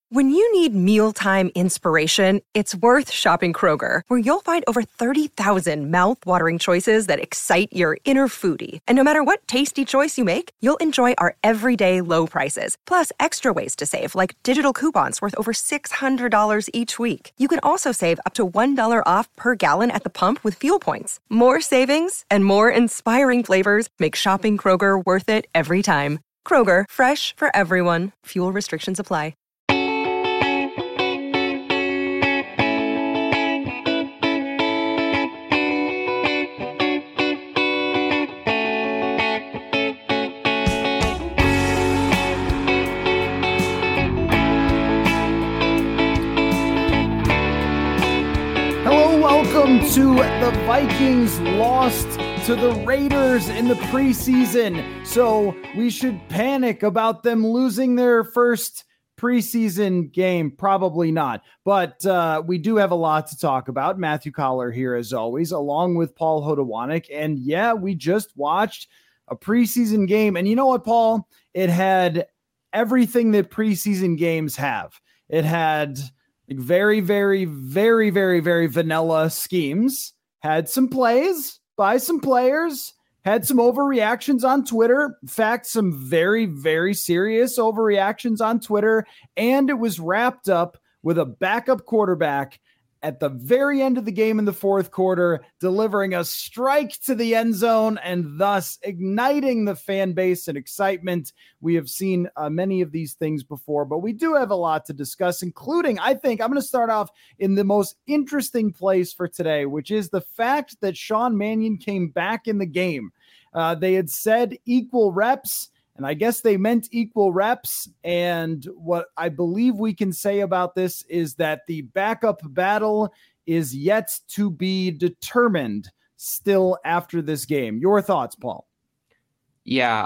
When you need mealtime inspiration, it's worth shopping Kroger, where you'll find over 30,000 mouth-watering choices that excite your inner foodie. And no matter what tasty choice you make, you'll enjoy our everyday low prices, plus extra ways to save, like digital coupons worth over $600 each week. You can also save up to $1 off per gallon at the pump with fuel points. More savings and more inspiring flavors make shopping Kroger worth it every time. Kroger, fresh for everyone. Fuel restrictions apply. Welcome to the Vikings lost to the Raiders in the preseason. So we should panic about them losing their first preseason game. Probably not. But we do have a lot to talk about. Matthew Collar here as always, along with Paul Hodowanik. And yeah, we just watched a preseason game. And you know what, Paul? It had everything that preseason games have. It had very, very, very, very, very vanilla schemes, had some plays by some players, had some overreactions on Twitter. In fact, some very, very serious overreactions on Twitter. And it was wrapped up with a backup quarterback at the very end of the game in the fourth quarter, delivering a strike to the end zone and thus igniting the fan base and excitement. We have seen many of these things before, but we do have a lot to discuss, including, I think, I'm going to start off in the most interesting place for today, which is the fact that Sean Mannion came back in the game. They had said equal reps, and I guess they meant equal reps. And what I believe we can say about this is that the backup battle is yet to be determined still after this game. Your thoughts, Paul? Yeah,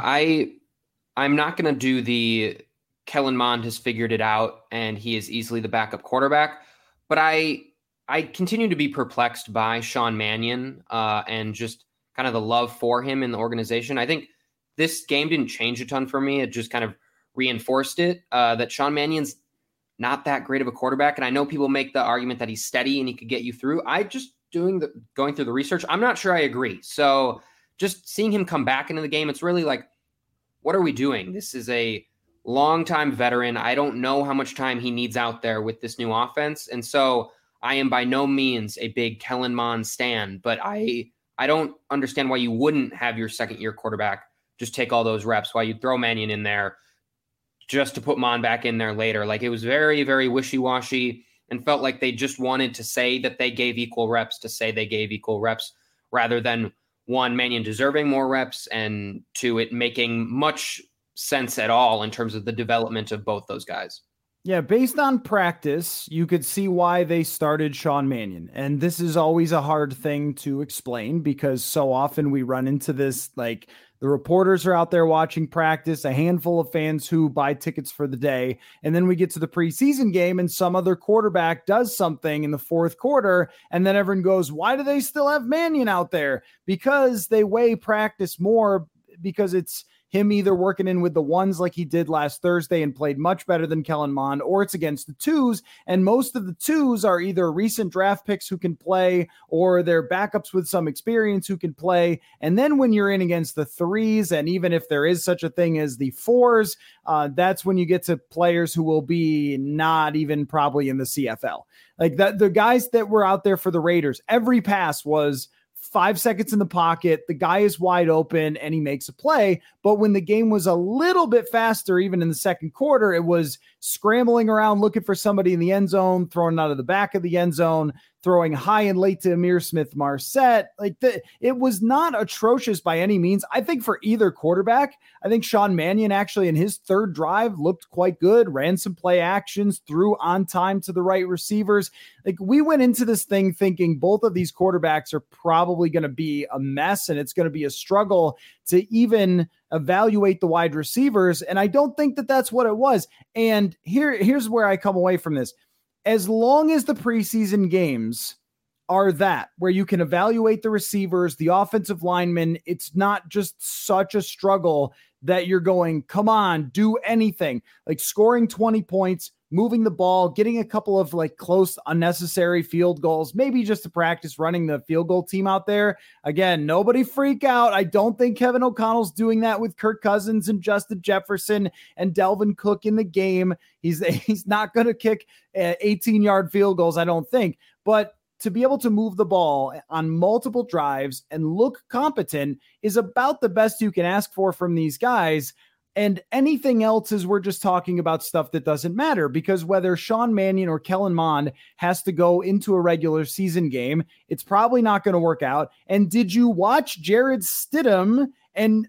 I'm not going to do the Kellen Mond has figured it out and he is easily the backup quarterback. But I continue to be perplexed by Sean Mannion and just kind of the love for him in the organization. I think this game didn't change a ton for me. It just kind of reinforced it, that Sean Mannion's not that great of a quarterback. And I know people make the argument that he's steady and he could get you through. I just going through the research, I'm not sure I agree. So just seeing him come back into the game, it's really like, what are we doing? This is a longtime veteran. I don't know how much time he needs out there with this new offense. And so I am by no means a big Kellen Mond stan, but I don't understand why you wouldn't have your second year quarterback just take all those reps, why you'd throw Mannion in there just to put Mond back in there later. Like, it was very, very wishy-washy and felt like they just wanted to say that they gave equal reps to say they gave equal reps rather than, one, Mannion deserving more reps, and two, it making much sense at all in terms of the development of both those guys. Yeah, based on practice, you could see why they started Sean Mannion. And this is always a hard thing to explain because so often we run into this, like, the reporters are out there watching practice, a handful of fans who buy tickets for the day. And then we get to the preseason game and some other quarterback does something in the fourth quarter. And then everyone goes, why do they still have Mannion out there? Because they weigh practice more, because it's him either working in with the ones like he did last Thursday and played much better than Kellen Mond, or it's against the twos. And most of the twos are either recent draft picks who can play, or they're backups with some experience who can play. And then when you're in against the threes, and even if there is such a thing as the fours, that's when you get to players who will be not even probably in the CFL. Like that, the guys that were out there for the Raiders, every pass was 5 seconds in the pocket, the guy is wide open and he makes a play. But when the game was a little bit faster, even in the second quarter, it was scrambling around, looking for somebody in the end zone, throwing out of the back of the end zone, throwing high and late to Amir Smith-Marset. It was not atrocious by any means. I think for either quarterback, I think Sean Mannion actually in his third drive looked quite good, ran some play actions, threw on time to the right receivers. Like, we went into this thing thinking both of these quarterbacks are probably going to be a mess and it's going to be a struggle to even evaluate the wide receivers. And I don't think that that's what it was. And here's where I come away from this. As long as the preseason games are that, where you can evaluate the receivers, the offensive linemen, it's not just such a struggle that you're going, come on, do anything. Like, scoring 20 points moving the ball, getting a couple of like close, unnecessary field goals, maybe just to practice running the field goal team out there. Again, nobody freak out. I don't think Kevin O'Connell's doing that with Kirk Cousins and Justin Jefferson and Delvin Cook in the game. He's not going to kick 18-yard field goals, I don't think. But to be able to move the ball on multiple drives and look competent is about the best you can ask for from these guys. And anything else is we're just talking about stuff that doesn't matter, because whether Sean Mannion or Kellen Mond has to go into a regular season game, it's probably not going to work out. And did you watch Jared Stidham and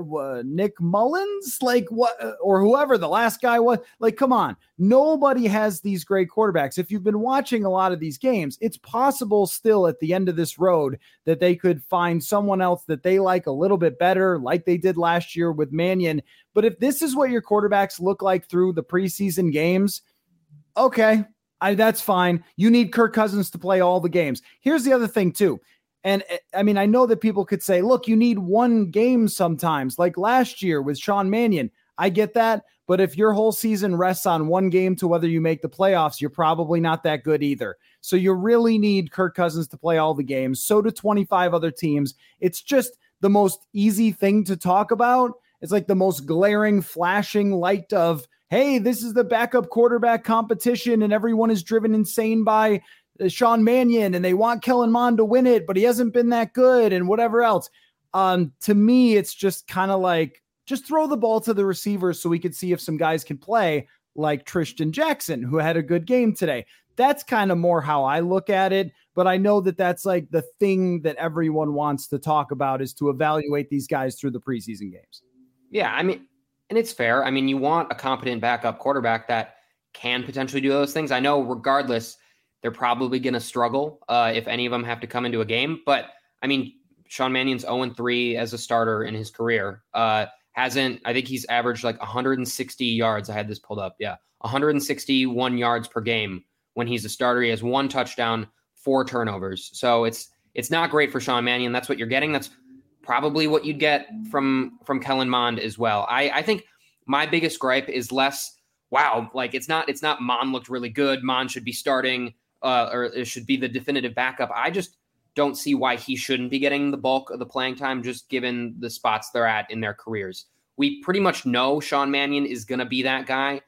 Nick Mullins, like what, or whoever the last guy was? Like, come on, nobody has these great quarterbacks. If you've been watching a lot of these games, it's possible still at the end of this road that they could find someone else that they like a little bit better, like they did last year with Mannion. But if this is what your quarterbacks look like through the preseason games, okay, that's fine. You need Kirk Cousins to play all the games. Here's the other thing too. And I mean, I know that people could say, look, you need one game sometimes, like last year with Sean Mannion. I get that. But if your whole season rests on one game to whether you make the playoffs, you're probably not that good either. So you really need Kirk Cousins to play all the games. So do 25 other teams. It's just the most easy thing to talk about. It's like the most glaring, flashing light of, hey, this is the backup quarterback competition and everyone is driven insane by Sean Mannion and they want Kellen Mond to win it, but he hasn't been that good and whatever else. To me, it's just kind of like, just throw the ball to the receivers so we could see if some guys can play, like Tristan Jackson, who had a good game today. That's kind of more how I look at it. But I know that that's like the thing that everyone wants to talk about, is to evaluate these guys through the preseason games. Yeah, I mean, and it's fair. I mean, you want a competent backup quarterback that can potentially do those things. I know regardless, they're probably going to struggle if any of them have to come into a game. But, I mean, Sean Mannion's 0-3 as a starter in his career. I think he's averaged like 160 yards. I had this pulled up. Yeah, 161 yards per game when he's a starter. He has 1 touchdown, 4 turnovers. So it's not great for Sean Mannion. That's what you're getting. That's probably what you'd get from Kellen Mond as well. I think my biggest gripe is less, wow, like it's not Mond looked really good, Mond should be starting, or it should be the definitive backup. I just don't see why he shouldn't be getting the bulk of the playing time, just given the spots they're at in their careers. We pretty much know Sean Mannion is going to be that guy.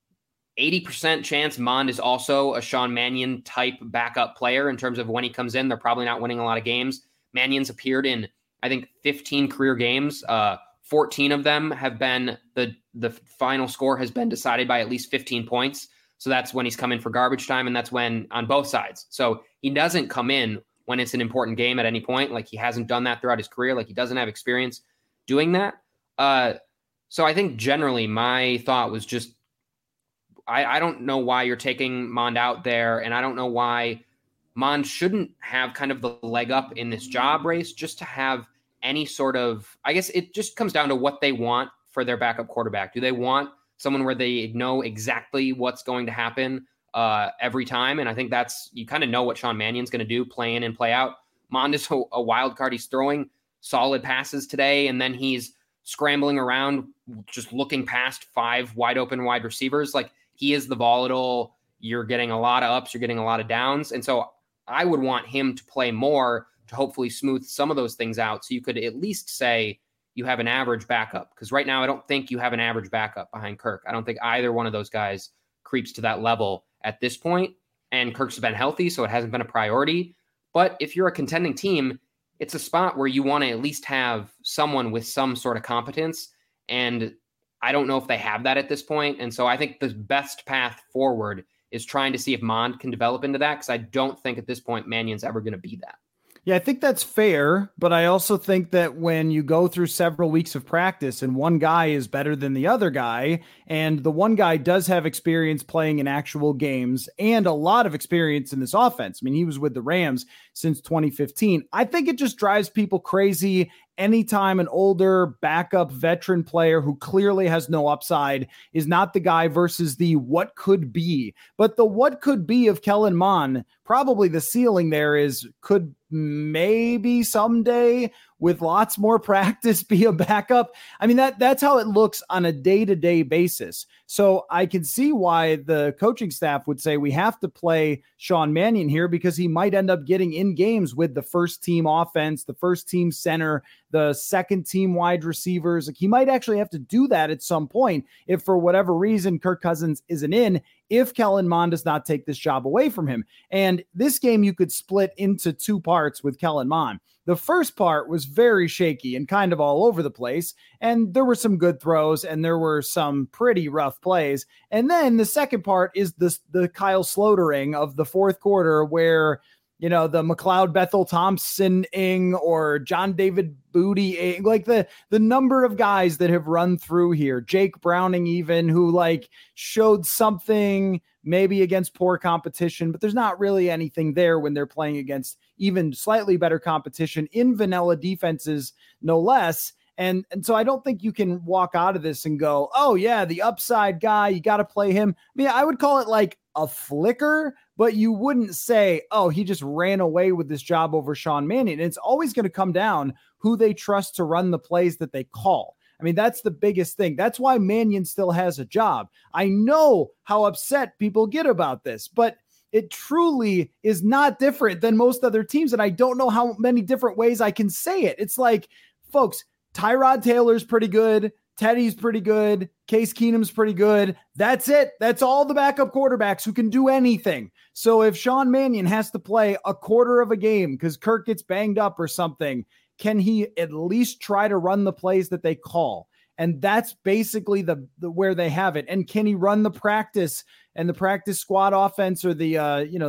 80% chance Mond is also a Sean Mannion type backup player in terms of when he comes in. They're probably not winning a lot of games. Mannion's appeared in, I think, 15 career games. 14 of them have been, the final score has been decided by at least 15 points. So that's when he's come in for garbage time, and that's when on both sides. So he doesn't come in when it's an important game at any point. Like, he hasn't done that throughout his career. Like, he doesn't have experience doing that. So I think generally my thought was just, I don't know why you're taking Mond out there, and I don't know why Mond shouldn't have kind of the leg up in this job race, just to have any sort of, I guess it just comes down to what they want for their backup quarterback. Do they want someone where they know exactly what's going to happen every time? And I think you kind of know what Sean Mannion's going to do, play in and play out. Mond is a wild card. He's throwing solid passes today, and then he's scrambling around, just looking past 5 wide open wide receivers. Like, he is the volatile. You're getting a lot of ups, you're getting a lot of downs. And so I would want him to play more to hopefully smooth some of those things out, so you could at least say you have an average backup. Because right now I don't think you have an average backup behind Kirk. I don't think either one of those guys creeps to that level at this point. And Kirk's been healthy, so it hasn't been a priority. But if you're a contending team, it's a spot where you want to at least have someone with some sort of competence. And I don't know if they have that at this point. And so I think the best path forward is trying to see if Mond can develop into that, because I don't think at this point Mannion's ever going to be that. Yeah, I think that's fair, but I also think that when you go through several weeks of practice and one guy is better than the other guy, and the one guy does have experience playing in actual games and a lot of experience in this offense. I mean, he was with the Rams since 2015. I think it just drives people crazy anytime an older backup veteran player who clearly has no upside is not the guy versus the what could be. But the what could be of Kellen Mond, probably the ceiling there is could maybe someday with lots more practice be a backup. I mean, that's how it looks on a day-to-day basis. So I can see why the coaching staff would say we have to play Sean Mannion here, because he might end up getting in games with the first team offense, the first team center, the second team wide receivers. Like, he might actually have to do that at some point if for whatever reason Kirk Cousins isn't in, if Kellen Mond does not take this job away from him. And this game you could split into two parts with Kellen Mond. The first part was very shaky and kind of all over the place, and there were some good throws and there were some pretty rough plays. And then the second part is the Kyle Slotering of the fourth quarter, where the McLeod Bethel Thompson-ing or John David Booty-ing, like the number of guys that have run through here, Jake Browning even, who showed something maybe against poor competition, but there's not really anything there when they're playing against even slightly better competition in vanilla defenses, no less. And so I don't think you can walk out of this and go, oh yeah, the upside guy, you got to play him. I mean, I would call it like a flicker, but you wouldn't say, oh, he just ran away with this job over Sean Mannion. And it's always going to come down who they trust to run the plays that they call. I mean, that's the biggest thing. That's why Mannion still has a job. I know how upset people get about this, but it truly is not different than most other teams. And I don't know how many different ways I can say it. It's like, folks, Tyrod Taylor's pretty good. Teddy's pretty good. Case Keenum's pretty good. That's it. That's all the backup quarterbacks who can do anything. So if Sean Mannion has to play a quarter of a game because Kirk gets banged up or something, can he at least try to run the plays that they call? And that's basically the where they have it. And can he run the practice and the practice squad offense, or the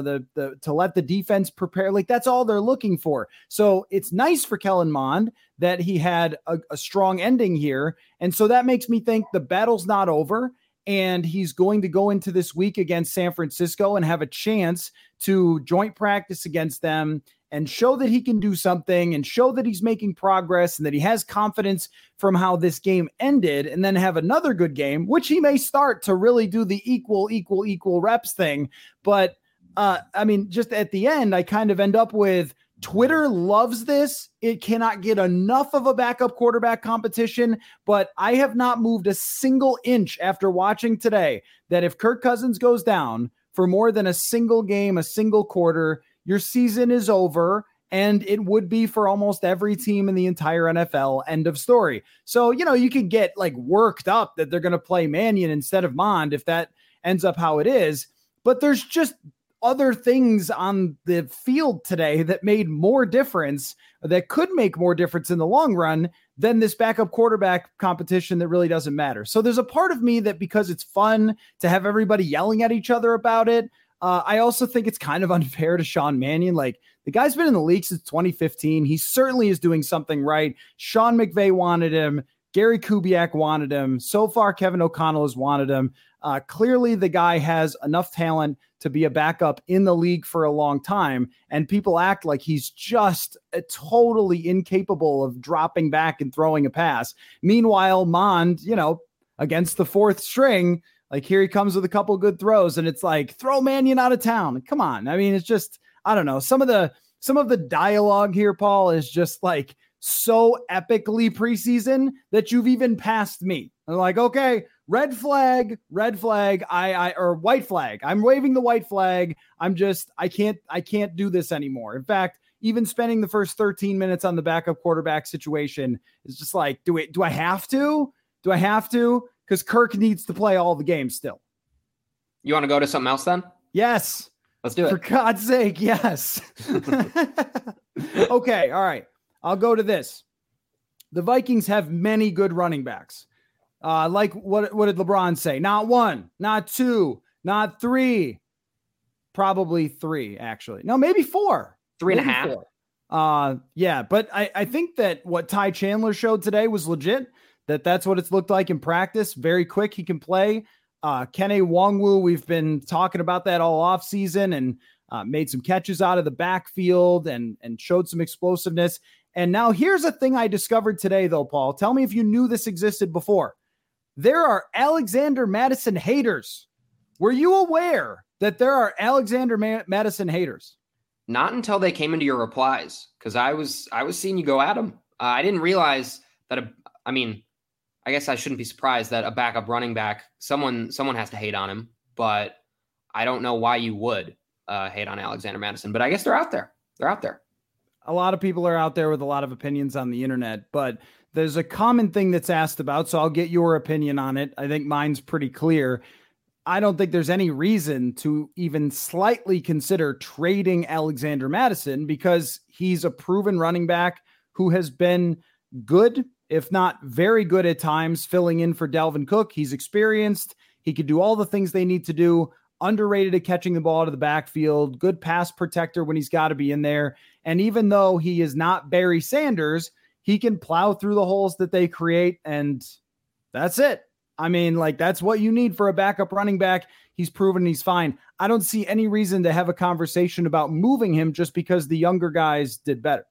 to let the defense prepare? Like, that's all they're looking for. So it's nice for Kellen Mond that he had a strong ending here. And so that makes me think the battle's not over, and he's going to go into this week against San Francisco and have a chance to joint practice against them and show that he can do something and show that he's making progress and that he has confidence from how this game ended, and then have another good game, which he may start to really do the equal reps thing. But I mean, just at the end, I kind of end up with Twitter loves this. It cannot get enough of a backup quarterback competition, but I have not moved a single inch after watching today that if Kirk Cousins goes down for more than a single game, a single quarter, your season is over, and it would be for almost every team in the entire NFL. End of story. So, you can get worked up that they're going to play Mannion instead of Mond if that ends up how it is. But there's just other things on the field today that made more difference, that could make more difference in the long run than this backup quarterback competition that really doesn't matter. So there's a part of me that, because it's fun to have everybody yelling at each other about it, I also think it's kind of unfair to Sean Mannion. The guy's been in the league since 2015. He certainly is doing something right. Sean McVay wanted him. Gary Kubiak wanted him. So far, Kevin O'Connell has wanted him. Clearly, the guy has enough talent to be a backup in the league for a long time, and people act like he's just totally incapable of dropping back and throwing a pass. Meanwhile, Mond, against the fourth string, here he comes with a couple good throws, and it's throw Mannion out of town. Come on. I mean, it's just, I don't know. Some of the dialogue here, Paul, is just so epically preseason that you've even passed me. I'm okay, red flag, or white flag. I'm waving the white flag. I can't do this anymore. In fact, even spending the first 13 minutes on the backup quarterback situation is just do I have to? Do I have to? Because Kirk needs to play all the games still. You want to go to something else then? Yes. Let's do it. For God's sake, yes. Okay, all right. I'll go to this. The Vikings have many good running backs. What did LeBron say? Not one, not two, not three. Probably three, actually. No, maybe four. 3.5. Yeah, but I think that what Ty Chandler showed today was legit. That's what it's looked like in practice. Very quick, he can play. Kene Nwangwu, we've been talking about that all off season, and made some catches out of the backfield and showed some explosiveness. And now here's a thing I discovered today, though, Paul. Tell me if you knew this existed before. There are Alexander Mattison haters. Were you aware that there are Alexander Mattison haters? Not until they came into your replies, because I was seeing you go at him. I didn't realize that, I guess I shouldn't be surprised that a backup running back, someone has to hate on him, but I don't know why you would hate on Alexander Mattison, but I guess they're out there. They're out there. A lot of people are out there with a lot of opinions on the internet, but there's a common thing that's asked about, so I'll get your opinion on it. I think mine's pretty clear. I don't think there's any reason to even slightly consider trading Alexander Mattison because he's a proven running back who has been good, if not very good at times, filling in for Dalvin Cook. He's experienced. He could do all the things they need to do. Underrated at catching the ball out of the backfield, good pass protector when he's got to be in there. And even though he is not Barry Sanders, he can plow through the holes that they create. And that's it. I mean, like, that's what you need for a backup running back. He's proven he's fine. I don't see any reason to have a conversation about moving him just because the younger guys did better.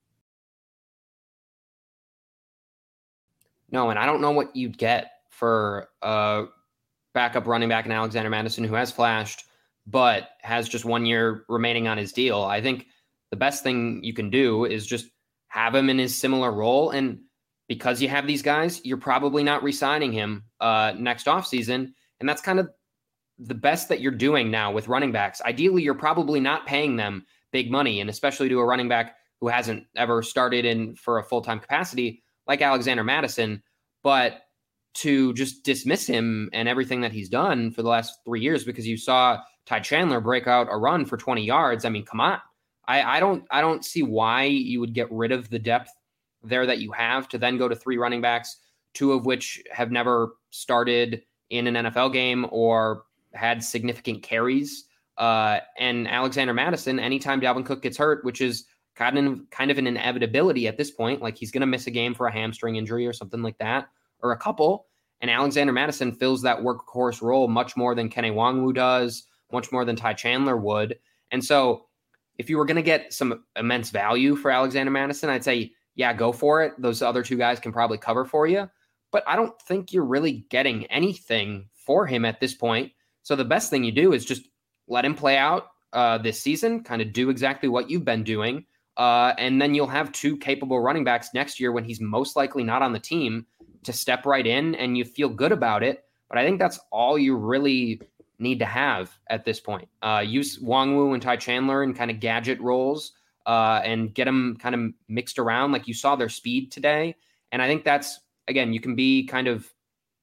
No, and I don't know what you'd get for backup running back in Alexander Mattison, who has flashed, but has just 1 year remaining on his deal. I think the best thing you can do is just have him in his similar role. And because you have these guys, you're probably not re-signing him next offseason. And that's kind of the best that you're doing now with running backs. Ideally, you're probably not paying them big money, and especially to a running back who hasn't ever started in for a full-time capacity like Alexander Mattison. But to just dismiss him and everything that he's done for the last 3 years because you saw Ty Chandler break out a run for 20 yards. I mean, come on. I don't see why you would get rid of the depth there that you have to then go to 3 running backs, 2 of which have never started in an NFL game or had significant carries. And Alexander Mattison, anytime Dalvin Cook gets hurt, which is kind of an inevitability at this point, like he's going to miss a game for a hamstring injury or something like that, or a couple. And Alexander Mattison fills that workhorse role much more than Kene Nwangwu does, much more than Ty Chandler would. And so if you were going to get some immense value for Alexander Mattison, I'd say, yeah, go for it. Those other 2 guys can probably cover for you. But I don't think you're really getting anything for him at this point. So the best thing you do is just let him play out this season, kind of do exactly what you've been doing. And then you'll have 2 capable running backs next year when he's most likely not on the team to step right in and you feel good about it. But I think that's all you really need to have at this point. Use Nwangwu and Ty Chandler in kind of gadget roles and get them kind of mixed around. Like you saw their speed today. And I think that's, again, you can be kind of,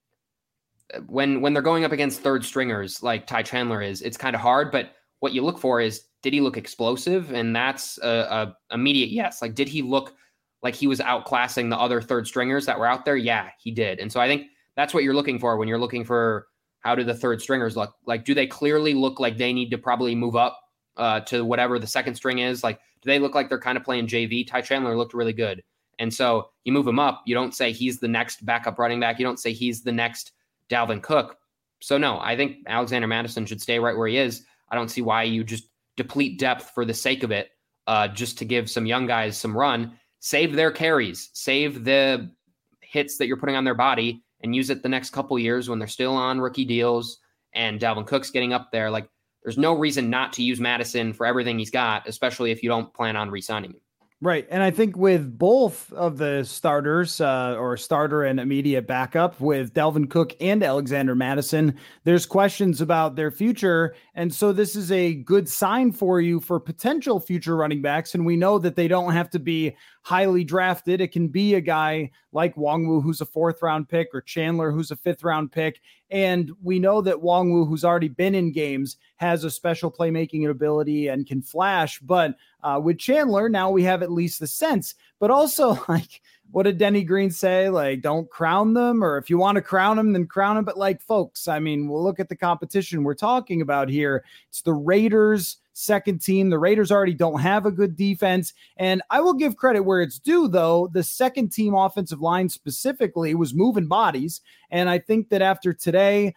when they're going up against third stringers like Ty Chandler is, it's kind of hard, but what you look for is, did he look explosive? And that's a immediate yes. Like, did he look like he was outclassing the other third stringers that were out there? Yeah, he did. And so I think that's what you're looking for when you're looking for how do the third stringers look? Like, do they clearly look like they need to probably move up to whatever the second string is? Like, do they look like they're kind of playing JV? Ty Chandler looked really good. And so you move him up. You don't say he's the next backup running back. You don't say he's the next Dalvin Cook. So no, I think Alexander Mattison should stay right where he is. I don't see why you just deplete depth for the sake of it, just to give some young guys some run. Save their carries, save the hits that you're putting on their body, and use it the next couple years when they're still on rookie deals and Dalvin Cook's getting up there. Like, there's no reason not to use Mattison for everything he's got, especially if you don't plan on re-signing him. Right. And I think with both of the starters or starter and immediate backup with Dalvin Cook and Alexander Mattison, there's questions about their future. And so this is a good sign for you for potential future running backs. And we know that they don't have to be highly drafted. It can be a guy like Nwangwu, who's a 4th round pick, or Chandler, who's a 5th round pick. And we know that Nwangwu, who's already been in games, has a special playmaking ability and can flash. But with Chandler, now we have at least the sense. But also, like, what did Denny Green say? Like, don't crown them, or if you want to crown them, then crown them. But like, folks, I mean, we'll look at the competition we're talking about here. It's the Raiders' second team. The Raiders already don't have a good defense. And I will give credit where it's due, though. The second team offensive line specifically was moving bodies. And I think that after today,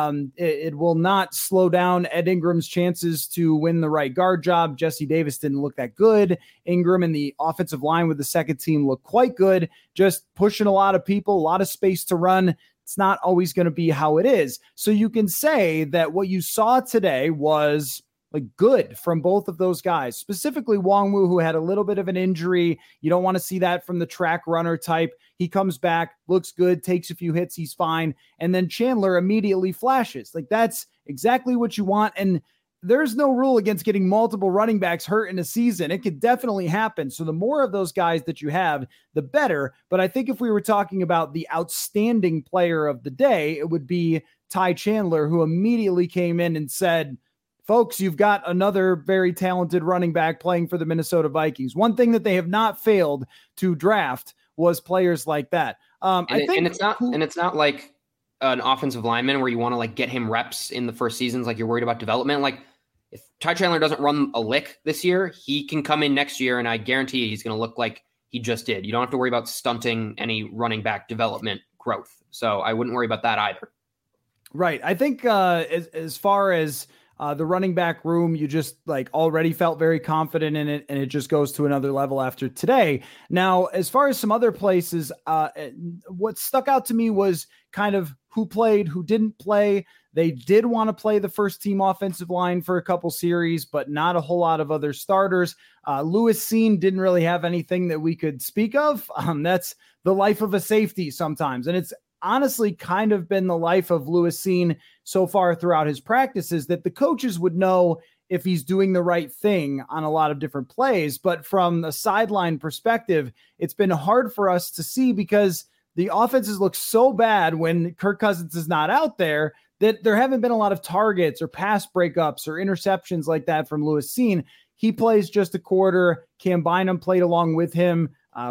it will not slow down Ed Ingram's chances to win the right guard job. Jesse Davis didn't look that good. Ingram and the offensive line with the second team look quite good, just pushing a lot of people, a lot of space to run. It's not always going to be how it is. So you can say that what you saw today was like good from both of those guys, specifically Wongwu, who had a little bit of an injury. You don't want to see that from the track runner type. He comes back, looks good, takes a few hits, he's fine. And then Chandler immediately flashes. Like that's exactly what you want. And there's no rule against getting multiple running backs hurt in a season. It could definitely happen. So the more of those guys that you have, the better. But I think if we were talking about the outstanding player of the day, it would be Ty Chandler, who immediately came in and said, folks, you've got another very talented running back playing for the Minnesota Vikings. One thing that they have not failed to draft was players like that. It's not like an offensive lineman where you want to like get him reps in the first seasons. Like you're worried about development. Like if Ty Chandler doesn't run a lick this year, he can come in next year and I guarantee you he's going to look like he just did. You don't have to worry about stunting any running back development growth. So I wouldn't worry about that either. Right. I think as far as the running back room, you just like already felt very confident in it, and it just goes to another level after today. Now, as far as some other places, what stuck out to me was kind of who played, who didn't play. They did want to play the first team offensive line for a couple series, but not a whole lot of other starters. Lewis Cine didn't really have anything that we could speak of. That's the life of a safety sometimes. And it's honestly kind of been the life of Lewis Cine so far throughout his practices, that the coaches would know if he's doing the right thing on a lot of different plays. But from a sideline perspective, it's been hard for us to see because the offenses look so bad when Kirk Cousins is not out there that there haven't been a lot of targets or pass breakups or interceptions like that from Lewis Cine. He plays just a quarter. Cam Bynum played along with him.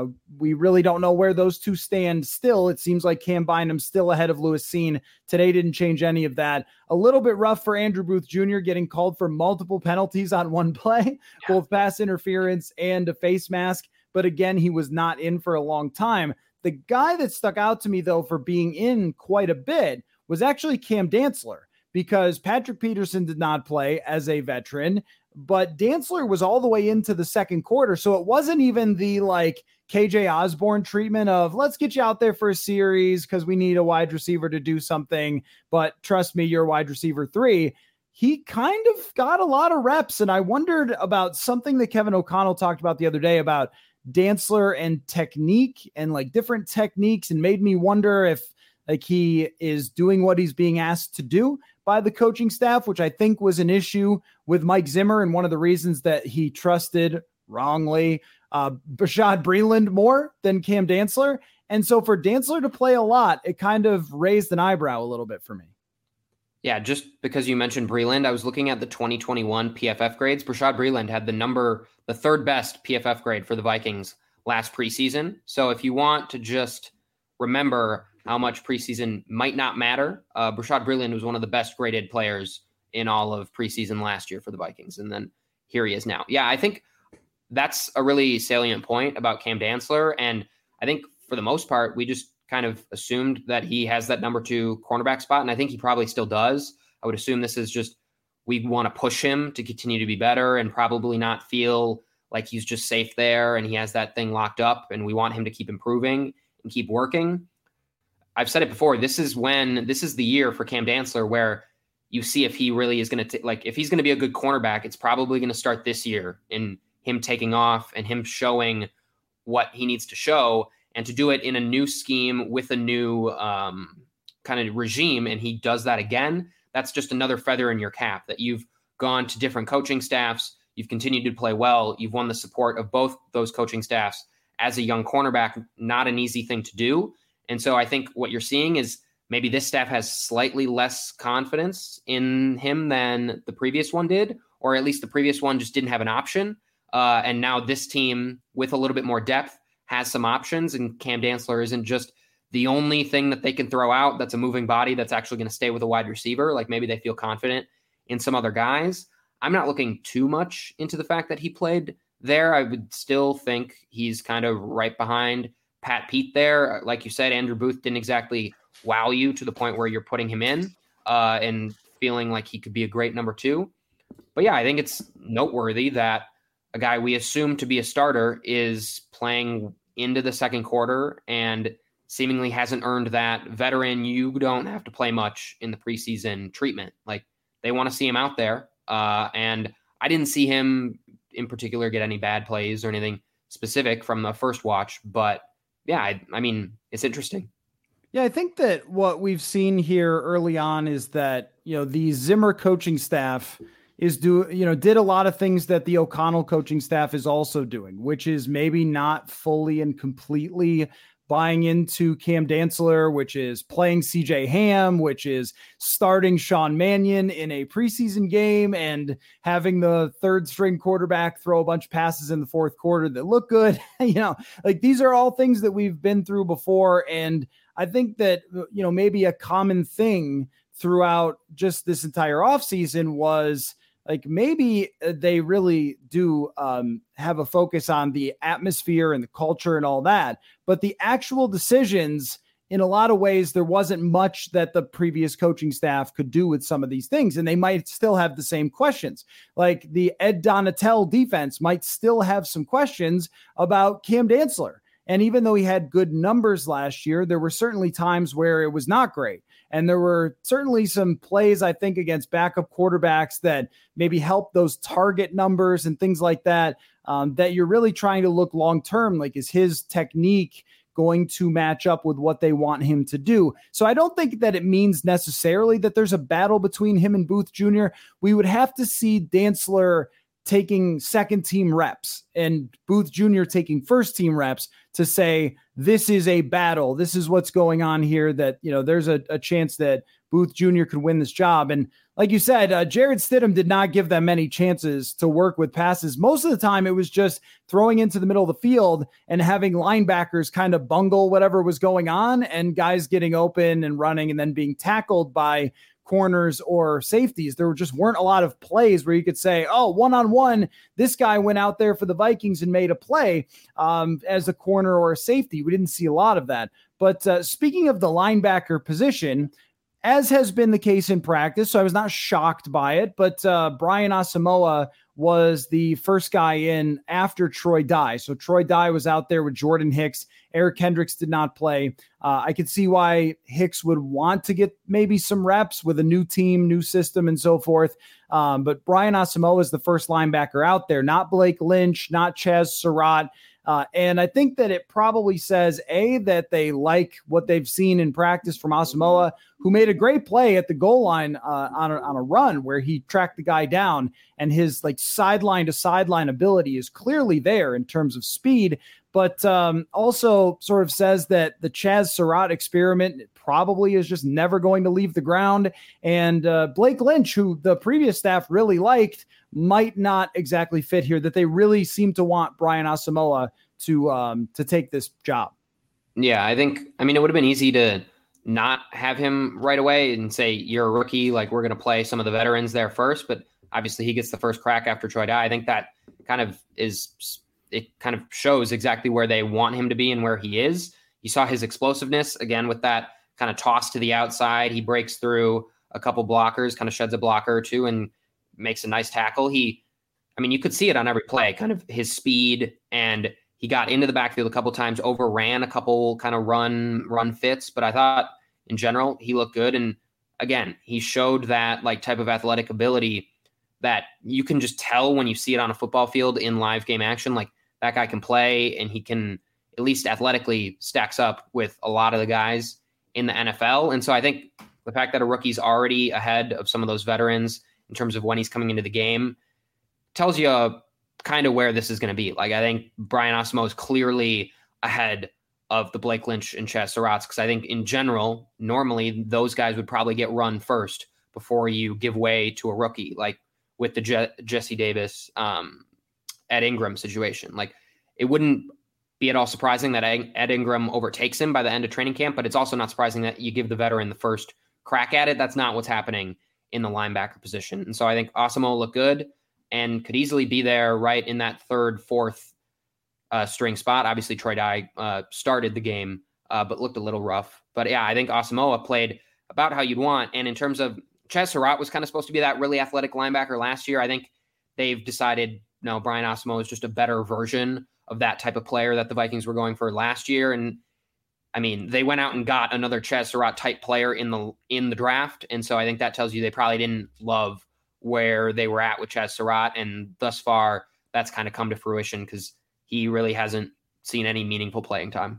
We really don't know where those two stand still. It seems like Cam Bynum's still ahead of Lewis Cine. Today didn't change any of that. A little bit rough for Andrew Booth Jr. getting called for multiple penalties on one play, both pass interference and a face mask. But again, he was not in for a long time. The guy that stuck out to me, though, for being in quite a bit was actually Cam Dantzler, because Patrick Peterson did not play as a veteran, but Dantzler was all the way into the second quarter. So it wasn't even the like KJ Osborne treatment of let's get you out there for a series because we need a wide receiver to do something. But trust me, you're wide receiver 3. He kind of got a lot of reps. And I wondered about something that Kevin O'Connell talked about the other day about Dantzler and technique and like different techniques, and made me wonder if like he is doing what he's being asked to do by the coaching staff, which I think was an issue with Mike Zimmer. And one of the reasons that he trusted wrongly Bashaud Breeland more than Cam Dantzler. And so for Dantzler to play a lot, it kind of raised an eyebrow a little bit for me. Yeah, just because you mentioned Breeland, I was looking at the 2021 PFF grades. Bashaud Breeland had the third best PFF grade for the Vikings last preseason. So if you want to just remember how much preseason might not matter, Bashaud Breeland was one of the best graded players in all of preseason last year for the Vikings. And then here he is now. Yeah, I think that's a really salient point about Cam Dantzler. And I think for the most part, we just kind of assumed that he has that number 2 cornerback spot. And I think he probably still does. I would assume this is just, we want to push him to continue to be better and probably not feel like he's just safe there and he has that thing locked up, and we want him to keep improving and keep working. I've said it before. This is the year for Cam Dantzler where you see if he really is going to if he's going to be a good cornerback, it's probably going to start this year in him taking off and him showing what he needs to show, and to do it in a new scheme with a new kind of regime. And he does that again. That's just another feather in your cap that you've gone to different coaching staffs. You've continued to play well. You've won the support of both those coaching staffs as a young cornerback. Not an easy thing to do. And so I think what you're seeing is maybe this staff has slightly less confidence in him than the previous one did, or at least the previous one just didn't have an option. And now this team with a little bit more depth has some options, and Cam Dantzler isn't just the only thing that they can throw out that's a moving body that's actually going to stay with a wide receiver. Like maybe they feel confident in some other guys. I'm not looking too much into the fact that he played there. I would still think he's kind of right behind Pat Pete there. Like you said, Andrew Booth didn't exactly wow you to the point where you're putting him in and feeling like he could be a great number 2. But yeah, I think it's noteworthy that a guy we assume to be a starter is playing into the second quarter and seemingly hasn't earned that veteran, you don't have to play much in the preseason treatment. Like they want to see him out there. And I didn't see him in particular get any bad plays or anything specific from the first watch. But yeah, I mean, it's interesting. Yeah, I think that what we've seen here early on is that, the Zimmer coaching staff did a lot of things that the O'Connell coaching staff is also doing, which is maybe not fully and completely buying into Cam Dantzler, which is playing CJ Ham, which is starting Sean Mannion in a preseason game and having the third string quarterback throw a bunch of passes in the fourth quarter that look good. These are all things that we've been through before. And I think that, maybe a common thing throughout just this entire offseason was maybe they really do have a focus on the atmosphere and the culture and all that. But the actual decisions, in a lot of ways, there wasn't much that the previous coaching staff could do with some of these things. And they might still have the same questions. Like the Ed Donatel defense might still have some questions about Cam Dantzler. And even though he had good numbers last year, there were certainly times where it was not great. And there were certainly some plays, I think, against backup quarterbacks that maybe helped those target numbers and things like that, that you're really trying to look long-term. Like, is his technique going to match up with what they want him to do? So I don't think that it means necessarily that there's a battle between him and Booth Jr. We would have to see Dantzler taking second team reps and Booth Jr. taking first team reps to say, this is a battle. This is what's going on here, that, there's a chance that Booth Jr. could win this job. And like you said, Jared Stidham did not give them many chances to work with passes. Most of the time it was just throwing into the middle of the field and having linebackers kind of bungle whatever was going on and guys getting open and running and then being tackled by corners or safeties. There just weren't a lot of plays where you could say, oh, one-on-one, this guy went out there for the Vikings and made a play as a corner or a safety. We didn't see a lot of that. But speaking of the linebacker position, as has been the case in practice, so I was not shocked by it, but Brian Asamoah was the first guy in after Troy Dye. So Troy Dye was out there with Jordan Hicks. Eric Kendricks did not play. I could see why Hicks would want to get maybe some reps with a new team, new system, and so forth. But Brian Asamoah is the first linebacker out there, not Blake Lynch, not Chaz Surratt. And I think that it probably says, A, that they like what they've seen in practice from Asamoah, who made a great play at the goal line on a run where he tracked the guy down, and his sideline to sideline ability is clearly there in terms of speed, but also sort of says that the Chaz Surratt experiment probably is just never going to leave the ground. And Blake Lynch, who the previous staff really liked, might not exactly fit here, that they really seem to want Brian Asamoah to take this job. Yeah, I mean, it would have been easy to not have him right away and say, you're a rookie, like we're going to play some of the veterans there first, but obviously he gets the first crack after Troy Dye. I think that kind of shows exactly where they want him to be and where he is. You saw his explosiveness again with that kind of toss to the outside. He breaks through a couple blockers, kind of sheds a blocker or two and makes a nice tackle. You could see it on every play, kind of his speed, and he got into the backfield a couple times, overran a couple kind of run fits, but I thought in general he looked good. And again, he showed that type of athletic ability that you can just tell when you see it on a football field in live game action. Like, that guy can play, and he can, at least athletically, stacks up with a lot of the guys in the NFL. And so I think the fact that a rookie's already ahead of some of those veterans in terms of when he's coming into the game tells you kind of where this is going to be. I think Brian Asamoah is clearly ahead of the Blake Lynch and Chaz Surratt, because I think in general, normally those guys would probably get run first before you give way to a rookie, like with the Jesse Davis, Ed Ingram situation. It wouldn't be at all surprising that Ed Ingram overtakes him by the end of training camp, but it's also not surprising that you give the veteran the first crack at it. That's not what's happening in the linebacker position. And so I think Asamoah looked good and could easily be there right in that third, fourth string spot. Obviously, Troy Dye started the game, but looked a little rough. But yeah, I think Asamoah played about how you'd want. And in terms of Chaz Surratt was kind of supposed to be that really athletic linebacker last year. I think they've decided, no, Brian Asamoah is just a better version of that type of player that the Vikings were going for last year. And I mean, they went out and got another Chaz Surratt type player in the draft. And so I think that tells you they probably didn't love where they were at with Chaz Surratt. And thus far, that's kind of come to fruition because he really hasn't seen any meaningful playing time.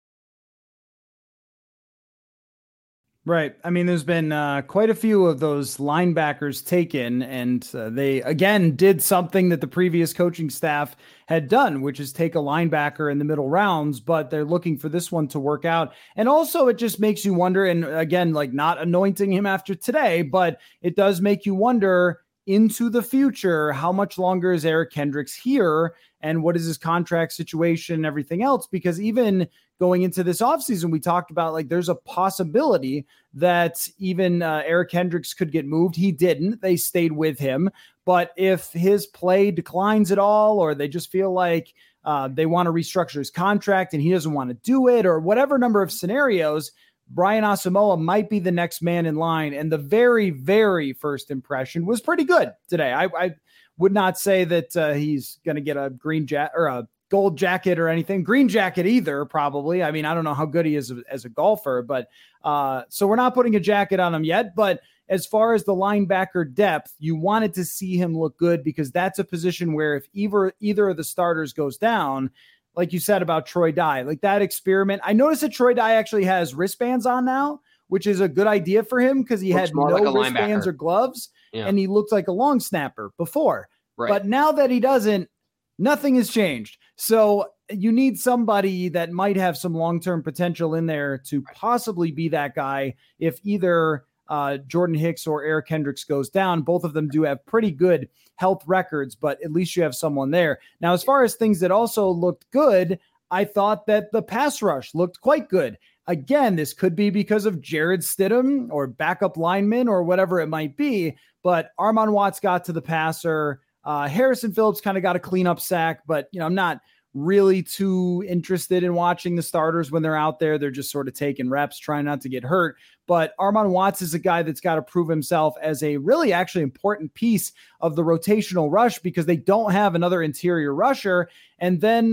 Right. I mean, there's been quite a few of those linebackers taken, and they, again, did something that the previous coaching staff had done, which is take a linebacker in the middle rounds, but they're looking for this one to work out. And also, it just makes you wonder, and again, like not anointing him after today, but it does make you wonder into the future, how much longer is Eric Kendricks here, and what is his contract situation and everything else? Because even going into this offseason, we talked about like there's a possibility that even Eric Kendricks could get moved. He didn't. They stayed with him. But if his play declines at all, or they just feel like they want to restructure his contract and he doesn't want to do it, or whatever number of scenarios, Brian Asamoah might be the next man in line. And the very, very first impression was pretty good today. I would not say that he's going to get a green jacket or a gold jacket or anything, green jacket either, probably. I mean, I don't know how good he is as a golfer, but so we're not putting a jacket on him yet. But as far as the linebacker depth, you wanted to see him look good because that's a position where if either of the starters goes down, like you said about Troy Dye, like that experiment. I noticed that Troy Dye actually has wristbands on now, which is a good idea for him because he had no like wristbands or gloves, and he looked like a long snapper before. Right. But now that he doesn't, nothing has changed. So you need somebody that might have some long-term potential in there to possibly be that guy if either Jordan Hicks or Eric Kendricks goes down. Both of them do have pretty good health records, but at least you have someone there. Now, as far as things that also looked good, I thought that the pass rush looked quite good. Again, this could be because of Jared Stidham or backup linemen or whatever it might be, but Armon Watts got to the passer. Harrison Phillips kind of got a cleanup sack, but I'm not really too interested in watching the starters when they're out there. They're just sort of taking reps, trying not to get hurt. But Armon Watts is a guy that's got to prove himself as a really actually important piece of the rotational rush because they don't have another interior rusher. And then,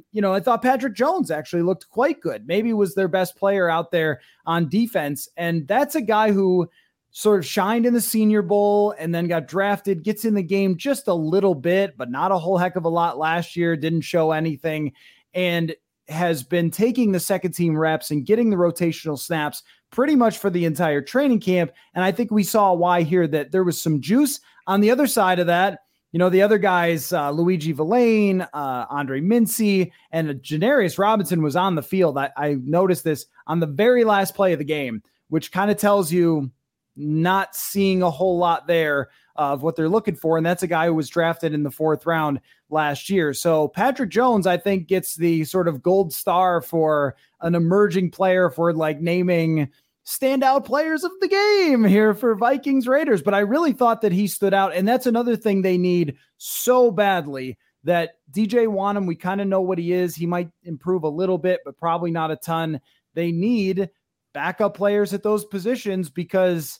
I thought Patrick Jones actually looked quite good. Maybe was their best player out there on defense. And that's a guy who sort of shined in the Senior Bowl and then got drafted, gets in the game just a little bit, but not a whole heck of a lot last year, didn't show anything, and has been taking the second team reps and getting the rotational snaps pretty much for the entire training camp. And I think we saw why here, that there was some juice on the other side of that. The other guys, Luigi Villain, Andre Mincy, and Janarius Robinson was on the field. I noticed this on the very last play of the game, which kind of tells you not seeing a whole lot there of what they're looking for. And that's a guy who was drafted in the 4th round last year. So Patrick Jones, I think, gets the sort of gold star for an emerging player for like naming standout players of the game here for Vikings Raiders. But I really thought that he stood out. And that's another thing they need so badly, that DJ Wonnum, we kind of know what he is. He might improve a little bit, but probably not a ton. They need backup players at those positions because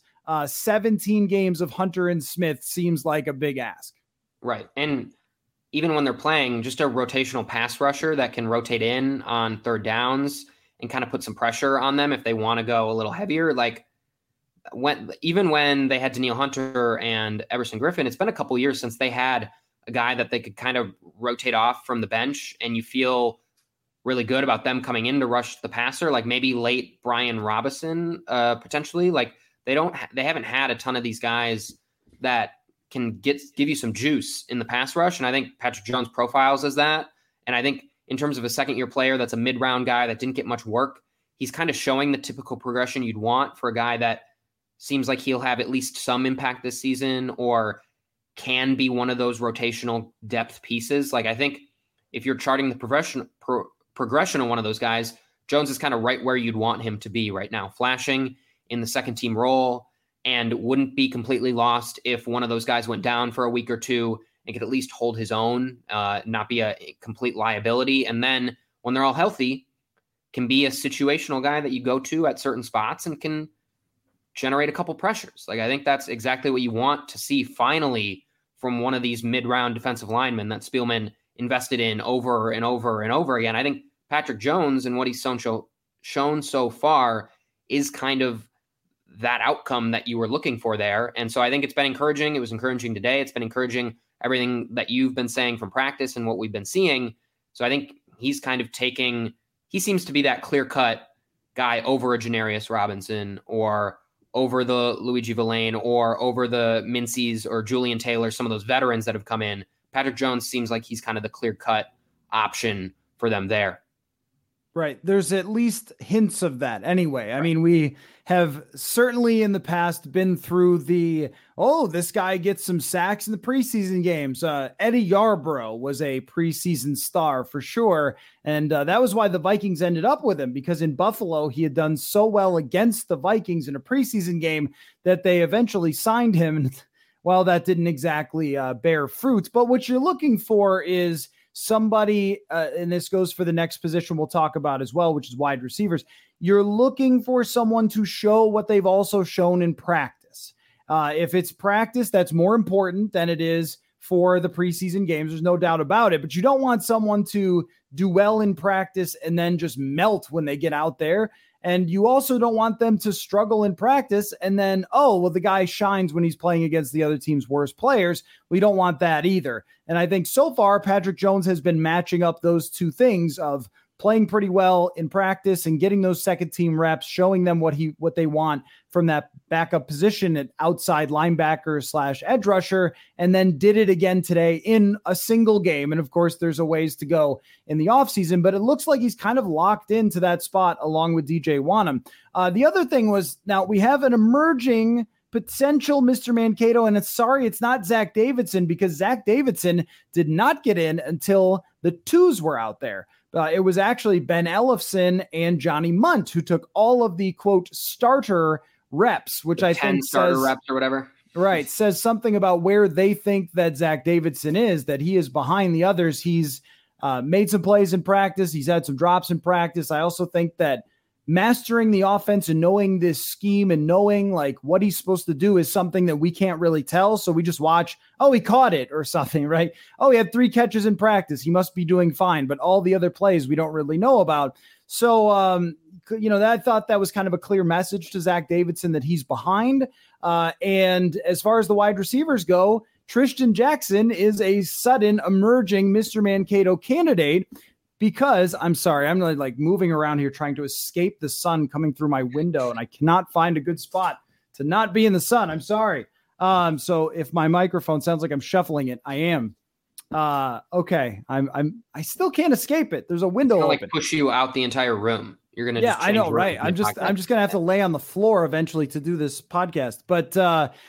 17 games of Hunter and Smith seems like a big ask. Right. And even when they're playing, just a rotational pass rusher that can rotate in on third downs and kind of put some pressure on them if they want to go a little heavier. Like when they had Danielle Hunter and Everson Griffin, it's been a couple years since they had a guy that they could kind of rotate off from the bench, and you feel really good about them coming in to rush the passer, like maybe late Brian Robinson, potentially. Like they haven't had a ton of these guys that can give you some juice in the pass rush. And I think Patrick Jones profiles as that. And I think in terms of a second-year player that's a mid-round guy that didn't get much work, he's kind of showing the typical progression you'd want for a guy that seems like he'll have at least some impact this season or can be one of those rotational depth pieces. Like I think if you're charting the progression of one of those guys, Jones is kind of right where you'd want him to be right now, flashing in the second team role, and wouldn't be completely lost if one of those guys went down for a week or two and could at least hold his own, not be a complete liability. And then when they're all healthy, can be a situational guy that you go to at certain spots and can generate a couple pressures. Like I think that's exactly what you want to see finally from one of these mid-round defensive linemen that Spielman invested in over and over and over again. I think Patrick Jones and what he's shown so far is kind of that outcome that you were looking for there. And so I think it's been encouraging. It was encouraging today. It's been encouraging everything that you've been saying from practice and what we've been seeing. So I think he's kind of he seems to be that clear-cut guy over a Janarius Robinson or over the Luigi Villain or over the Mincies or Julian Taylor, some of those veterans that have come in. Patrick Jones seems like he's kind of the clear-cut option for them there. Right. There's at least hints of that anyway. I mean, we have certainly in the past been through this guy gets some sacks in the preseason games. Eddie Yarbrough was a preseason star for sure. And that was why the Vikings ended up with him, because in Buffalo, he had done so well against the Vikings in a preseason game that they eventually signed him. And well, that didn't exactly bear fruit. But what you're looking for is somebody, and this goes for the next position we'll talk about as well, which is wide receivers. You're looking for someone to show what they've also shown in practice. If it's practice, that's more important than it is for the preseason games. There's no doubt about it, but you don't want someone to do well in practice and then just melt when they get out there. And you also don't want them to struggle in practice and then, the guy shines when he's playing against the other team's worst players. We don't want that either. And I think so far, Patrick Jones has been matching up those two things of playing pretty well in practice and getting those second team reps, showing them what they want from that backup position at outside linebacker / edge rusher, and then did it again today in a single game. And of course, there's a ways to go in the offseason, but it looks like he's kind of locked into that spot along with DJ Wonnum. The other thing was, now we have an emerging potential Mr. Mankato, and it's not Zach Davidson, because Zach Davidson did not get in until the twos were out there. It was actually Ben Ellefson and Johnny Munt who took all of the quote starter reps, which I think starter reps or whatever. Right. Says something about where they think that Zach Davidson is, that he is behind the others. He's made some plays in practice. He's had some drops in practice. I also think that mastering the offense and knowing this scheme and knowing like what he's supposed to do is something that we can't really tell. So we just watch, he caught it or something, right? He had 3 catches in practice. He must be doing fine. But all the other plays we don't really know about. So, I thought that was kind of a clear message to Zach Davidson that he's behind. And as far as the wide receivers go, Tristan Jackson is a sudden emerging Mr. Mankato candidate. Because I'm sorry, I'm really like moving around here trying to escape the sun coming through my window, and I cannot find a good spot to not be in the sun. I'm sorry. So if my microphone sounds like I'm shuffling it, I am. Okay. I still can't escape it. There's a window open. Like push you out the entire room. You're gonna. Yeah, I know, right? I'm just gonna have to lay on the floor eventually to do this podcast. But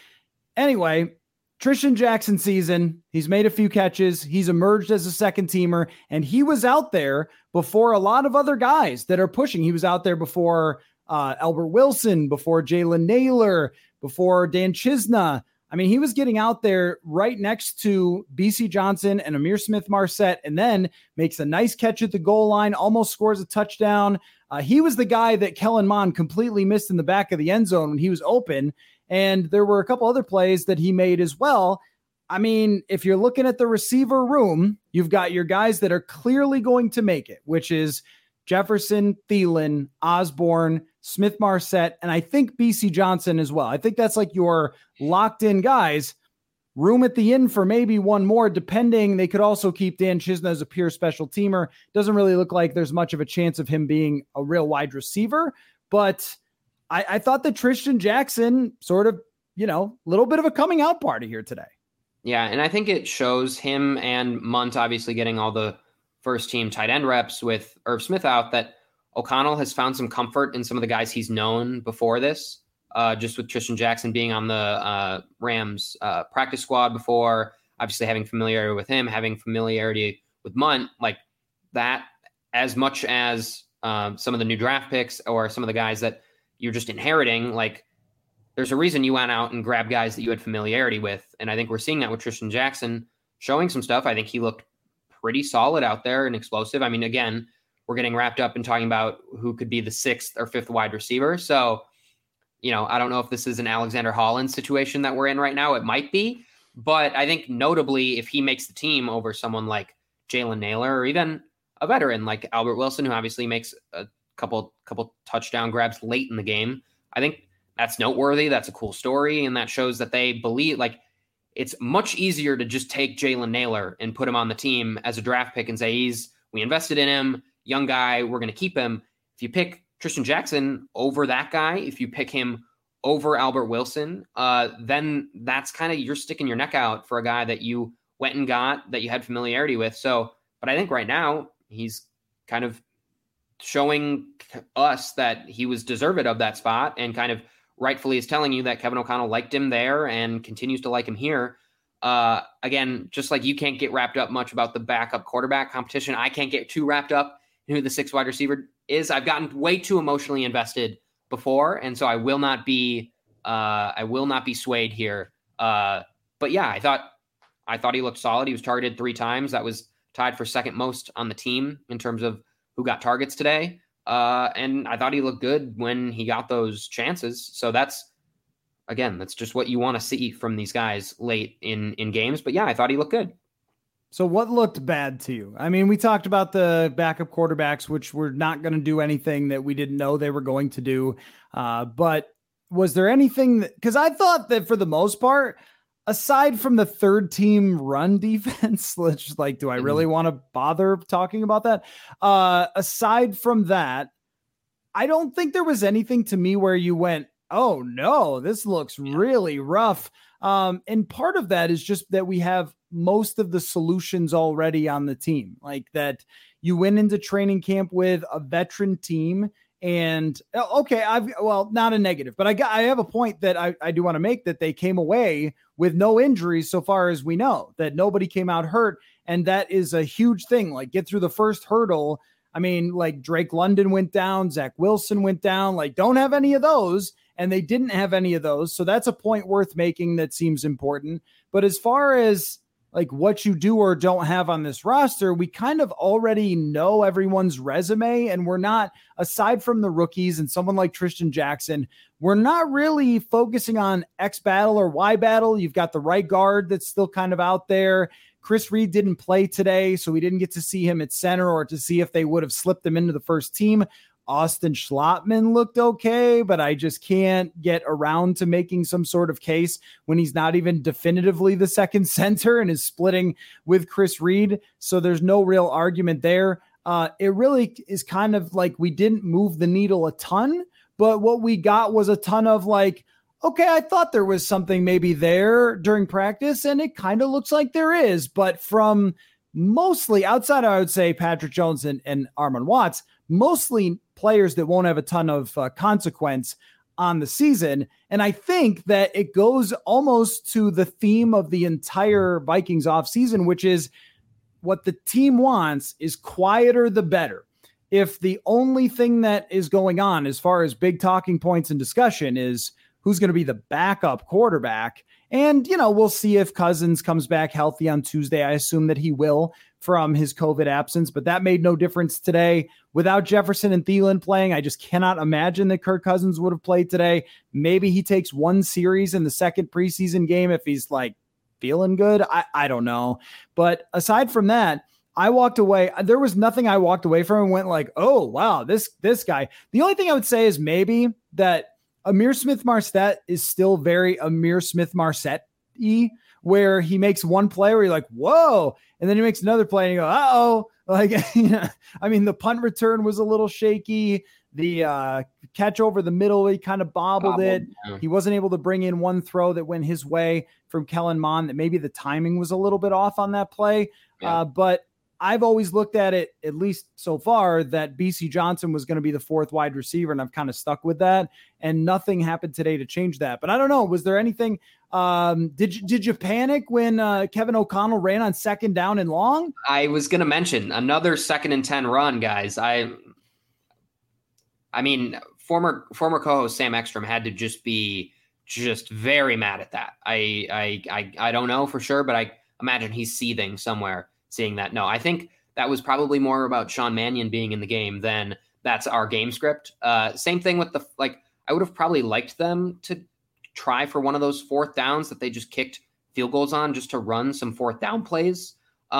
anyway. Tristan Jackson season, he's made a few catches. He's emerged as a second teamer, and he was out there before a lot of other guys that are pushing. He was out there before Albert Wilson, before Jalen Naylor, before Dan Chisna. I mean, he was getting out there right next to BC Johnson and Amir Smith-Marset, and then makes a nice catch at the goal line, almost scores a touchdown. He was the guy that Kellen Mond completely missed in the back of the end zone when he was open. And there were a couple other plays that he made as well. I mean, if you're looking at the receiver room, you've got your guys that are clearly going to make it, which is Jefferson, Thielen, Osborne, Smith-Marset, and I think BC Johnson as well. I think that's like your locked in guys. Room at the end for maybe one more, depending. They could also keep Dan Chisna as a pure special teamer. Doesn't really look like there's much of a chance of him being a real wide receiver, but I thought that Tristan Jackson sort of, little bit of a coming out party here today. Yeah, and I think it shows him and Munt obviously getting all the first team tight end reps with Irv Smith out, that O'Connell has found some comfort in some of the guys he's known before this, just with Tristan Jackson being on the Rams practice squad before, obviously having familiarity with him, having familiarity with Munt, like that, as much as some of the new draft picks or some of the guys that you're just inheriting, like there's a reason you went out and grabbed guys that you had familiarity with. And I think we're seeing that with Tristan Jackson showing some stuff. I think he looked pretty solid out there and explosive. I mean, again, we're getting wrapped up in talking about who could be the 6th or 5th wide receiver. So, I don't know if this is an Alexander Holland situation that we're in right now. It might be, but I think notably if he makes the team over someone like Jalen Naylor or even a veteran like Albert Wilson, who obviously makes a couple touchdown grabs late in the game, I think that's noteworthy. That's a cool story. And that shows that they believe, like, it's much easier to just take Jalen Nailor and put him on the team as a draft pick and say, we invested in him, young guy, we're going to keep him. If you pick Tristan Jackson over that guy, if you pick him over Albert Wilson, then that's kind of, you're sticking your neck out for a guy that you went and got, that you had familiarity with. So, but I think right now he's kind of showing us that he was deserved of that spot, and kind of rightfully is telling you that Kevin O'Connell liked him there and continues to like him here. Again, just like you can't get wrapped up much about the backup quarterback competition, I can't get too wrapped up in who the 6th wide receiver is. I've gotten way too emotionally invested before, and so I will not be swayed here. But yeah, I thought he looked solid. He was targeted 3 times. That was tied for second most on the team in terms of who got targets today. And I thought he looked good when he got those chances. So that's just what you want to see from these guys late in games. But yeah, I thought he looked good. So what looked bad to you? I mean, we talked about the backup quarterbacks, which were not going to do anything that we didn't know they were going to do. But was there anything because I thought that for the most part, aside from the third team run defense, do I really want to bother talking about that? Aside from that, I don't think there was anything to me where you went, oh no, this looks really rough. And part of that is just that we have most of the solutions already on the team, like that you went into training camp with a veteran team. And okay, not a negative, but I have a point that I do want to make, that they came away with no injuries so far as we know, that nobody came out hurt. And that is a huge thing. Like, get through the first hurdle. I mean, like, Drake London went down, Zach Wilson went down, like, don't have any of those. And they didn't have any of those. So that's a point worth making that seems important. But as far as like what you do or don't have on this roster, we kind of already know everyone's resume, and we're not, aside from the rookies and someone like Tristan Jackson, we're not really focusing on X battle or Y battle. You've got the right guard that's still kind of out there. Chris Reed didn't play today, so we didn't get to see him at center or to see if they would have slipped him into the first team. Austin Schlottman looked okay, but I just can't get around to making some sort of case when he's not even definitively the second center and is splitting with Chris Reed. So there's no real argument there. It really is kind of like we didn't move the needle a ton, but what we got was a ton of like, okay, I thought there was something maybe there during practice, and it kind of looks like there is, but from mostly outside, I would say Patrick Jones and Armon Watts, mostly players that won't have a ton of consequence on the season. And I think that it goes almost to the theme of the entire Vikings offseason, which is what the team wants is quieter the better. If the only thing that is going on as far as big talking points and discussion is who's going to be the backup quarterback, and, you know, we'll see if Cousins comes back healthy on Tuesday. I assume that he will from his COVID absence, but that made no difference today. Without Jefferson and Thielen playing, I just cannot imagine that Kirk Cousins would have played today. Maybe he takes one series in the second preseason game if he's like feeling good. I don't know. But aside from that, I walked away. There was nothing I walked away from and went like, oh, wow, this guy. The only thing I would say is maybe that Ihmir Smith-Marsette is still very Ihmir Smith-Marsette-y, where he makes one play where you're like, whoa, and then he makes another play and you go, uh-oh. Like, you know, I mean, the punt return was a little shaky. The catch over the middle, he kind of bobbled it. Yeah. He wasn't able to bring in one throw that went his way from Kellen Mond, that maybe the timing was a little bit off on that play. Yeah. But I've always looked at it, at least so far, that BC Johnson was going to be the fourth wide receiver, and I've kind of stuck with that, and nothing happened today to change that. But I don't know. Was there anything? Did you panic when Kevin O'Connell ran on second down and long? I was going to mention another 2nd and 10 run, guys. I mean, former co-host Sam Ekstrom had to be very mad at that. I don't know for sure, but I imagine he's seething somewhere seeing that. No, I think that was probably more about Sean Mannion being in the game than that's our game script. Same thing with I would have probably liked them to try for one of those 4th downs that they just kicked field goals on, just to run some 4th down plays.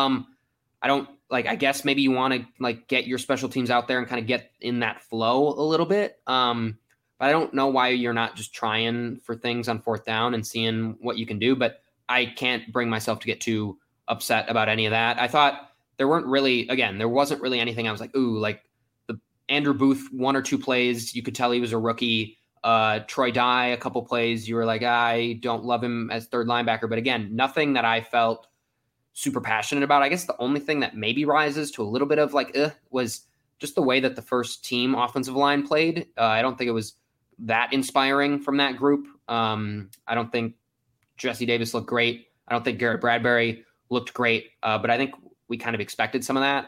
I guess maybe you want to get your special teams out there and kind of get in that flow a little bit. but I don't know why you're not just trying for things on fourth down and seeing what you can do. But I can't bring myself to get too upset about any of that. I thought there wasn't really anything I was like, ooh, like the Andrew Booth, 1 or 2 plays, you could tell he was a rookie. Troy Dye, a couple plays, you were like, I don't love him as third linebacker. But again, nothing that I felt super passionate about. I guess the only thing that maybe rises to a little bit of like, was just the way that the first team offensive line played. I don't think it was that inspiring from that group. I don't think Jesse Davis looked great. I don't think Garrett Bradbury looked great. But I think we kind of expected some of that.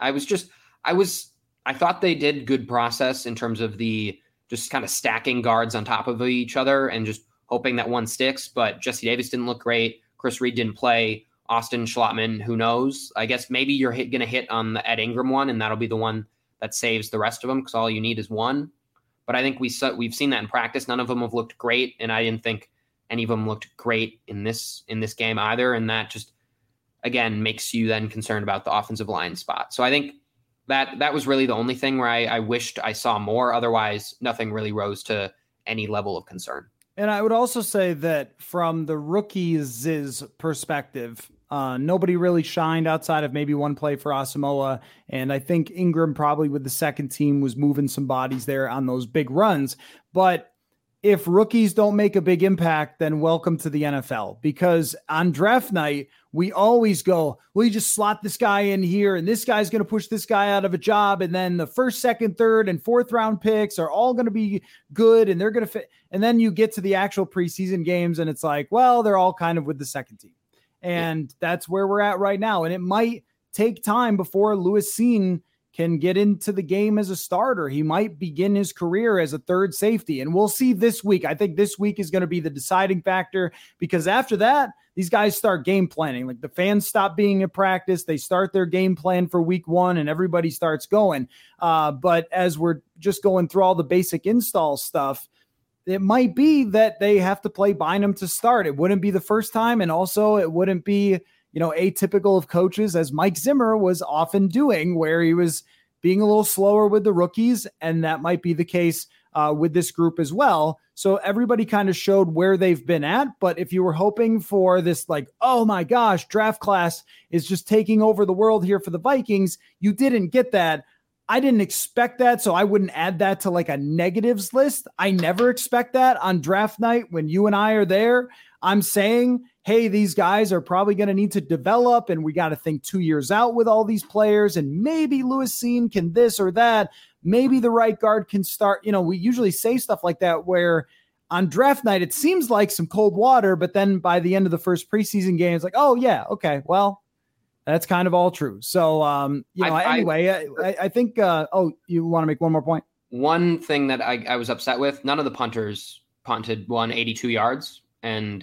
I thought they did good process in terms of the just kind of stacking guards on top of each other and just hoping that one sticks. But Jesse Davis didn't look great. Chris Reed didn't play. Austin Schlottman, who knows? I guess maybe you're going to hit on the Ed Ingram one, and that'll be the one that saves the rest of them because all you need is one. But I think we've seen that in practice. None of them have looked great, and I didn't think any of them looked great in this game either. And that just, again, makes you then concerned about the offensive line spot. So I think that was really the only thing where I wished I saw more. Otherwise, nothing really rose to any level of concern. And I would also say that from the rookies' perspective, nobody really shined outside of maybe one play for Asamoah. And I think Ingram probably with the second team was moving some bodies there on those big runs. But if rookies don't make a big impact, then welcome to the NFL, because on draft night, we always go, well, you just slot this guy in here and this guy's going to push this guy out of a job. And then the first, second, third, and fourth round picks are all going to be good and they're going to fit. And then you get to the actual preseason games and it's like, well, they're all kind of with the second team. And that's where we're at right now. And it might take time before Lewis Cine can get into the game as a starter. He might begin his career as a third safety, and we'll see this week. I think this week is going to be the deciding factor, because after that, these guys start game planning. Like the fans stop being at practice. They start their game plan for week 1 and everybody starts going. But as we're just going through all the basic install stuff, it might be that they have to play Bynum to start. It wouldn't be the first time. And also it wouldn't be, atypical of coaches, as Mike Zimmer was often doing, where he was being a little slower with the rookies. And that might be the case with this group as well. So everybody kind of showed where they've been at. But if you were hoping for this, like, oh my gosh, draft class is just taking over the world here for the Vikings, you didn't get that. I didn't expect that, so I wouldn't add that to like a negatives list. I never expect that on draft night when you and I are there. I'm saying, hey, these guys are probably going to need to develop, and we got to think 2 years out with all these players, and maybe Lewis Cine can this or that. Maybe the right guard can start. We usually say stuff like that where on draft night, it seems like some cold water, but then by the end of the first preseason game, it's like, oh yeah, okay, well, that's kind of all true. So, anyway, I think, you want to make one more point? One thing that I was upset with, none of the punters punted 182 yards, and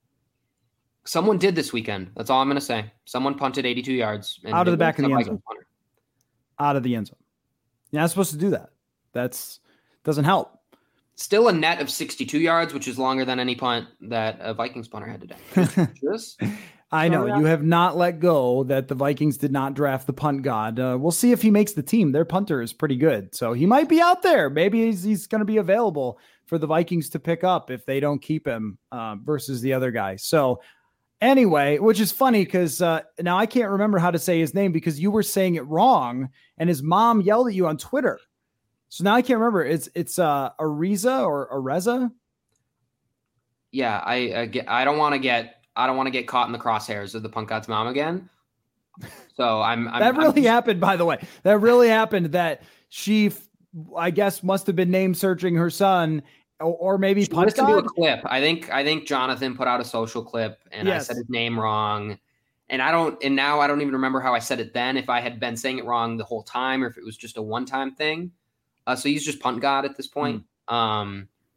someone did this weekend. That's all I'm going to say. Someone punted 82 yards. And out of the back of the end zone. Out of the end zone. You're not supposed to do that. Doesn't help. Still a net of 62 yards, which is longer than any punt that a Vikings punter had today. I know you have not let go that the Vikings did not draft the punt god. We'll see if he makes the team. Their punter is pretty good, so he might be out there. Maybe he's going to be available for the Vikings to pick up if they don't keep him versus the other guy. So anyway, which is funny because now I can't remember how to say his name because you were saying it wrong and his mom yelled at you on Twitter. So now I can't remember. It's Ariza or Areza. Yeah, I don't want to get caught in the crosshairs of the punt god's mom again. So that really happened, by the way. That really happened. That she, I guess, must have been name searching her son, or maybe punt god. To a clip. I think Jonathan put out a social clip, and yes. I said his name wrong. And now I don't even remember how I said it then. If I had been saying it wrong the whole time, or if it was just a one-time thing. So he's just punt god at this point.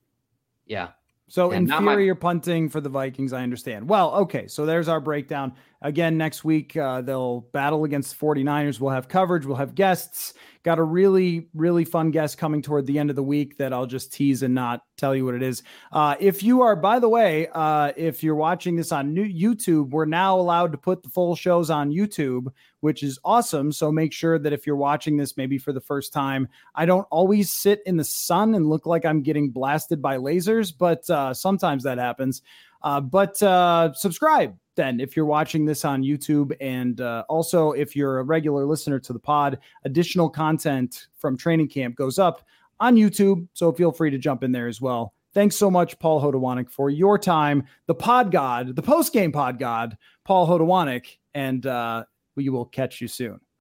Yeah. So inferior punting for the Vikings, I understand. Well, okay, so there's our breakdown. again, next week, they'll battle against the 49ers. We'll have coverage. We'll have guests. Got a really, really fun guest coming toward the end of the week that I'll just tease and not tell you what it is. If you are, by the way, if you're watching this on YouTube, we're now allowed to put the full shows on YouTube, which is awesome. So make sure that if you're watching this maybe for the first time, I don't always sit in the sun and look like I'm getting blasted by lasers, but sometimes that happens. But subscribe then if you're watching this on YouTube. And also, if you're a regular listener to the pod, additional content from training camp goes up on YouTube. So feel free to jump in there as well. Thanks so much, Paul Hodowanik, for your time. The pod god, the post-game pod god, Paul Hodowanik, and we will catch you soon.